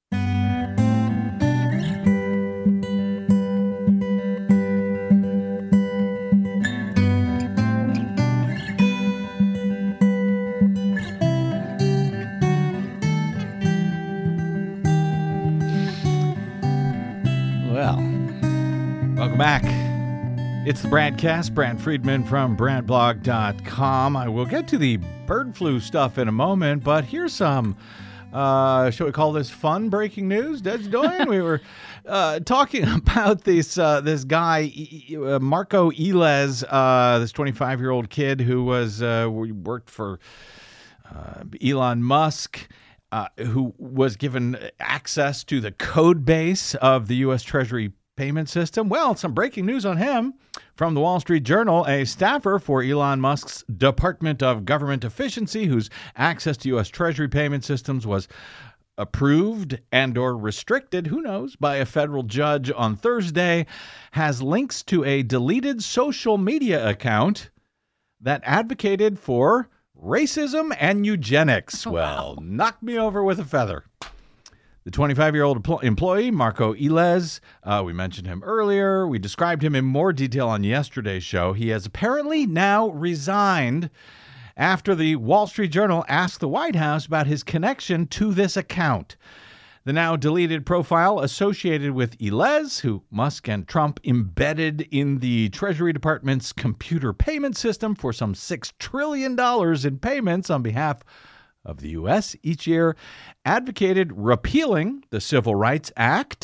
Well, welcome back. It's the Bradcast. Brad Friedman from bradblog dot com. I will get to the bird flu stuff in a moment, but here's some, uh, shall we call this fun breaking news? Desi Doyen, we were uh, talking about this uh, this guy, uh, Marco Iles, uh, this twenty-five-year-old kid who was uh, worked for uh, Elon Musk. Uh, who was given access to the code base of the U S Treasury payment system. Well, some breaking news on him from the Wall Street Journal. A staffer for Elon Musk's Department of Government Efficiency, whose access to U S Treasury payment systems was approved and or restricted, who knows, by a federal judge on Thursday, has links to a deleted social media account that advocated for racism and eugenics. Well, knock me over with a feather. The twenty-five-year-old empl- employee, Marco Iles, uh, we mentioned him earlier. We described him in more detail on yesterday's show. He has apparently now resigned after the Wall Street Journal asked the White House about his connection to this account. The now deleted profile associated with Iles, who Musk and Trump embedded in the Treasury Department's computer payment system for some six trillion dollars in payments on behalf of the U S each year, advocated repealing the Civil Rights Act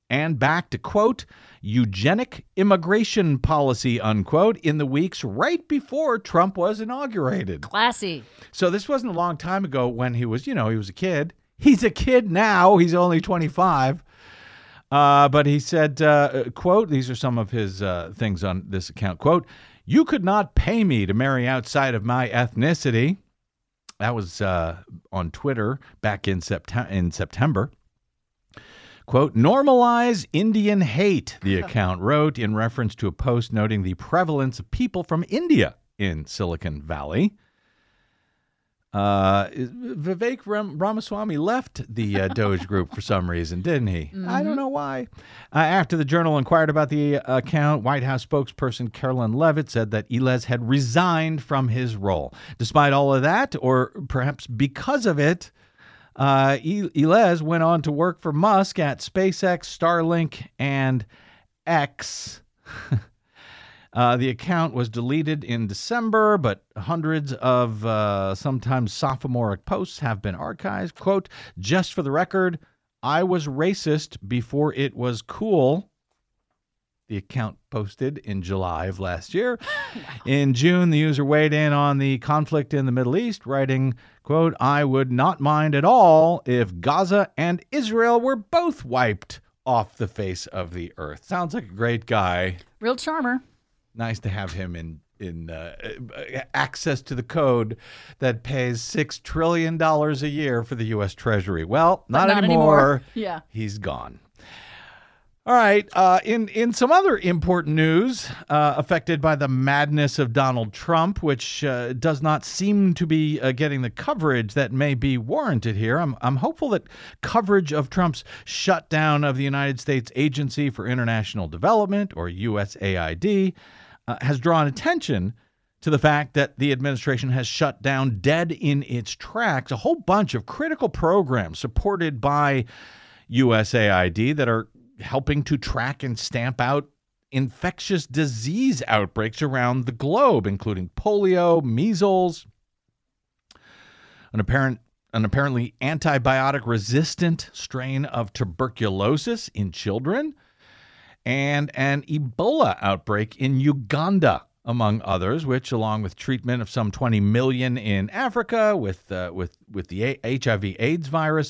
and backed a, quote, eugenic immigration policy, unquote, in the weeks right before Trump was inaugurated.
Classy.
So this wasn't a long time ago when he was, you know, he was a kid. He's a kid now. He's only twenty-five. Uh, but he said, uh, quote, these are some of his uh, things on this account, quote, you could not pay me to marry outside of my ethnicity. That was uh, on Twitter back in, Sept- in September. Quote, normalize Indian hate, the account wrote in reference to a post noting the prevalence of people from India in Silicon Valley. Uh, Vivek Ram- Ramaswamy left the uh, Doge group for some reason, didn't he? Mm-hmm. I don't know why. Uh, after the Journal inquired about the uh, account, White House spokesperson Carolyn Levitt said that Elez had resigned from his role. Despite all of that, or perhaps because of it, Uh, Elez went on to work for Musk at SpaceX, Starlink, and X. uh, the account was deleted in December, but hundreds of uh, sometimes sophomoric posts have been archived. Quote, just for the record, I was racist before it was cool. The account posted in July of last year. Wow. In June, the user weighed in on the conflict in the Middle East, writing, quote, I would not mind at all if Gaza and Israel were both wiped off the face of the earth. Sounds like a great guy.
Real charmer.
Nice to have him in in uh, access to the code that pays six trillion dollars a year for the U S Treasury. Well, not,
not
anymore.
anymore. Yeah.
He's gone. All right. Uh, in, in some other important news uh, affected by the madness of Donald Trump, which uh, does not seem to be uh, getting the coverage that may be warranted here, I'm, I'm hopeful that coverage of Trump's shutdown of the United States Agency for International Development, or U S A I D, uh, has drawn attention to the fact that the administration has shut down dead in its tracks a whole bunch of critical programs supported by U S A I D that are helping to track and stamp out infectious disease outbreaks around the globe, including polio, measles, an apparent an apparently antibiotic-resistant strain of tuberculosis in children, and an Ebola outbreak in Uganda, among others, which, along with treatment of some twenty million in Africa with uh, with with the H I V AIDS virus,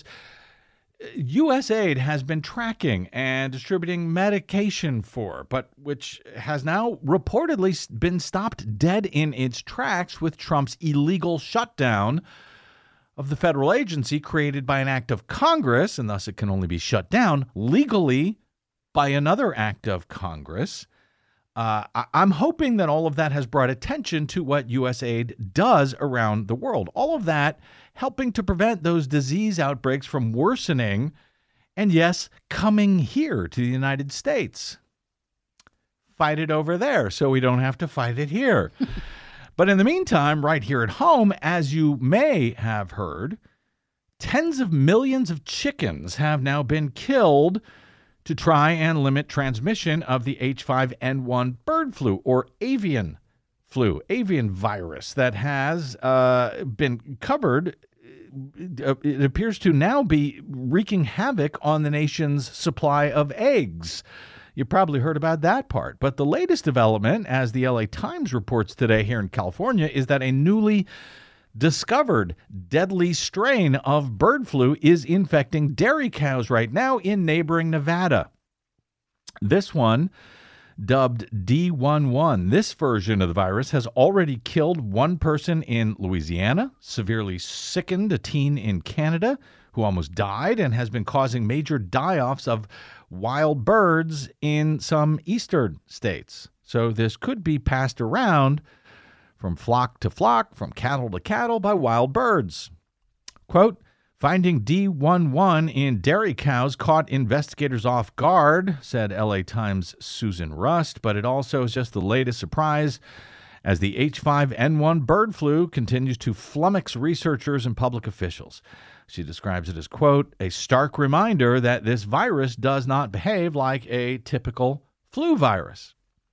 U S A I D has been tracking and distributing medication for, but which has now reportedly been stopped dead in its tracks with Trump's illegal shutdown of the federal agency created by an act of Congress, and thus it can only be shut down legally by another act of Congress. Uh, I- I'm hoping that all of that has brought attention to what U S A I D does around the world. All of that helping to prevent those disease outbreaks from worsening and, yes, coming here to the United States. Fight it over there so we don't have to fight it here. But in the meantime, right here at home, as you may have heard, tens of millions of chickens have now been killed to try and limit transmission of the H five N one bird flu, or avian flu, avian virus that has uh, been covered. It appears to now be wreaking havoc on the nation's supply of eggs. You probably heard about that part. But the latest development, as the L A Times reports today here in California, is that a newly discovered deadly strain of bird flu is infecting dairy cows right now in neighboring Nevada. This one, dubbed D eleven, this version of the virus has already killed one person in Louisiana, severely sickened a teen in Canada who almost died, and has been causing major die-offs of wild birds in some eastern states. So this could be passed around from flock to flock, from cattle to cattle, by wild birds. Quote, finding D eleven in dairy cows caught investigators off guard, said L A Times' Susan Rust, but it also is just the latest surprise as the H five N one bird flu continues to flummox researchers and public officials. She describes it as, quote, a stark reminder that this virus does not behave like a typical flu virus.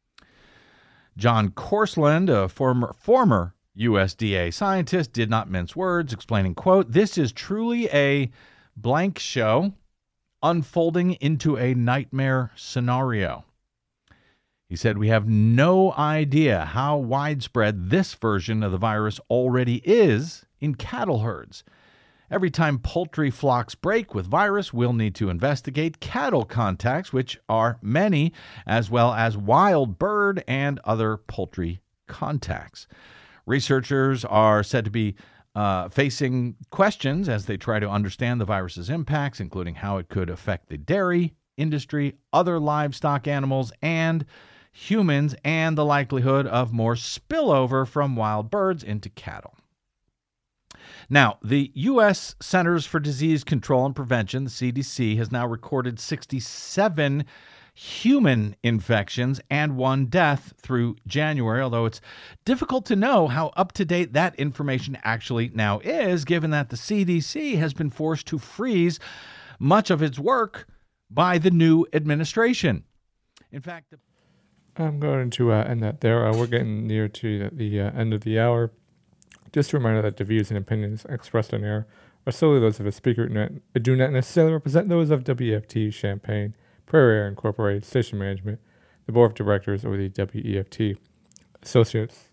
John Korsland, a former former U S D A scientist, did not mince words, explaining, quote, this is truly a blank show. unfolding into a nightmare scenario. He said, "We have no idea how widespread this version of the virus already is in cattle herds. Every time poultry flocks break with virus, we'll need to investigate cattle contacts, which are many, as well as wild bird and other poultry contacts." Researchers are said to be uh, facing questions as they try to understand the virus's impacts, including how it could affect the dairy industry, other livestock animals, and humans, and the likelihood of more spillover from wild birds into cattle. Now, the U S Centers for Disease Control and Prevention, the C D C, has now recorded sixty-seven human infections and one death through January, although it's difficult to know how up-to-date that information actually now is, given that the C D C has been forced to freeze much of its work by the new administration. In fact, the
I'm going to uh, end that there. Uh, we're getting near to the uh, end of the hour. Just a reminder that the views and opinions expressed on air are solely those of a speaker and do not necessarily represent those of W F T Champaign, Prairie Air Incorporated, Station Management, the Board of Directors, or the W E F T Associates.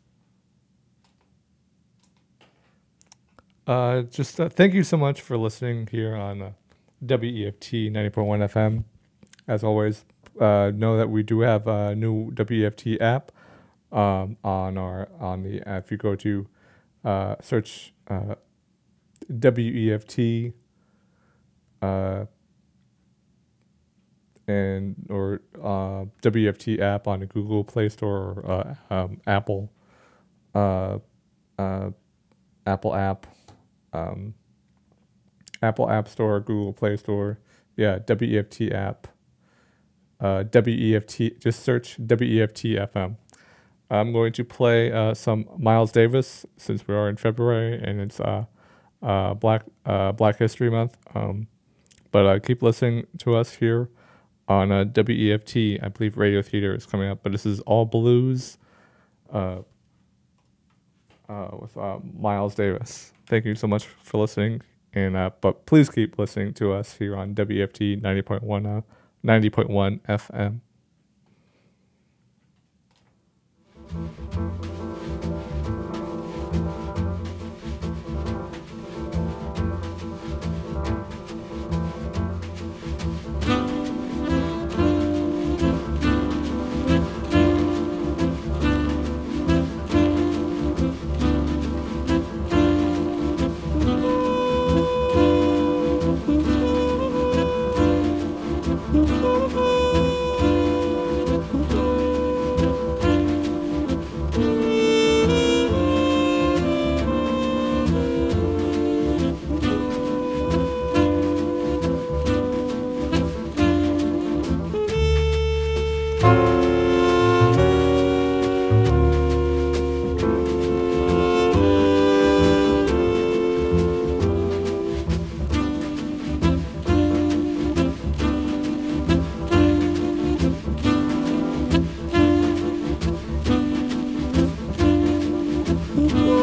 Uh, just uh, thank you so much for listening here on uh, W E F T ninety point one F M. As always, uh, know that we do have a new W E F T app um, on our on the uh, if you go to uh, search uh, W E F T uh, and or uh, W E F T app on the Google Play Store or uh, um, Apple uh, uh, Apple app, um, Apple App Store, Google Play Store. Yeah, W E F T app. Uh, W E F T. Just search W E F T F M. I'm going to play uh, some Miles Davis since we are in February and it's uh, uh, Black uh, Black History Month. Um, but uh, keep listening to us here on uh, W E F T. I believe Radio Theater is coming up, but this is all blues uh, uh, with uh, Miles Davis. Thank you so much for listening, and uh, but please keep listening to us here on W E F T ninety point one uh, ninety point one F M.
Ooh.